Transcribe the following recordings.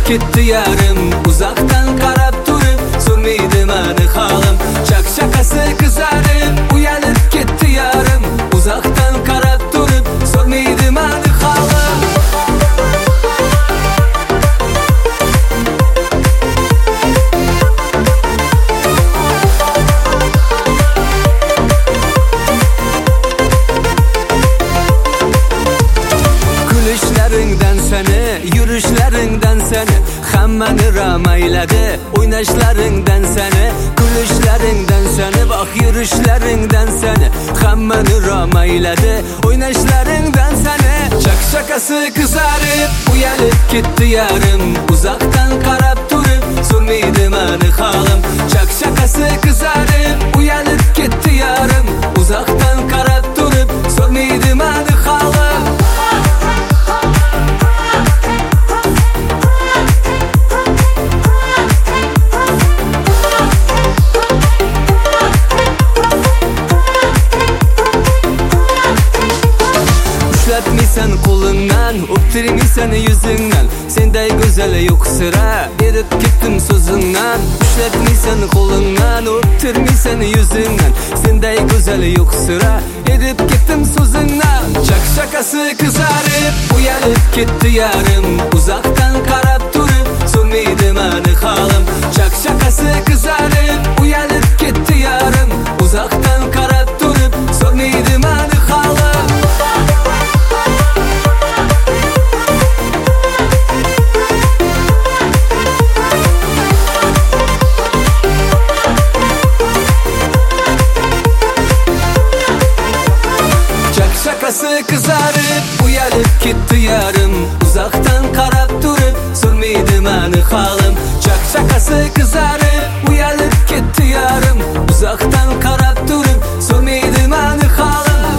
ketdi yarim. Uzaktan qarab turib so'rmaydi meni halim. Shakshakasi qizarib uyalib ketdi yarim. Uzaktan qarab turib so'rmaydi meni halim. Kulishlaringdan seni, yurishlaringdan seni, hammani ramayladi. O'ynashlaringdan seni, kulishlaringdan seni, bak yurishlaringdan seni, hammani ramayladi. O'ynashlaringdan seni. Shakshakasi qizarib uyalib ketdi yarim. Uzakdan qarab turib so'rmaydi meni halim. Shakshakasi qizarib uyalib ketdi yarim. Uzakdan qarab turib so'rmaydi meni halim. Ushlatmaysan qo'lingdan, o'ptirmaysan yuzingdan. Senday go'zal yo'q sira, berib ketdim so'zingdan. Ushlatmaysan qo'lingdan, o'ptirmaysan yuzingdan. Senday go'zal yo'q sira, berib ketdim so'zingdan. Shakshakasi qizarib uyalib ketdi yarim. Uzakdan qarab turib so'rmaydi meni halim. Shakshakasi qizarib uyalib ketdi yarim. Uzakdan qarab turib so'rmaydi meni halim. Shakshakasi qizarib uyalib ketdi yarim. Uzakdan qarab turib so'rmaydi meni halim. Shakshakasi qizarib uyalib ketdi yarim. Uzakdan qarab turib so'rmaydi meni halim.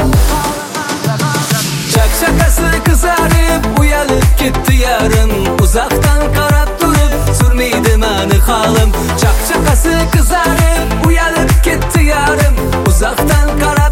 Shakshakasi qizarib uyalib ketdi yarim. Uzakdan qarab turib so'rmaydi meni halim. Shakshakasi qizarib uyalib ketdi yarim. Uzakdan qarab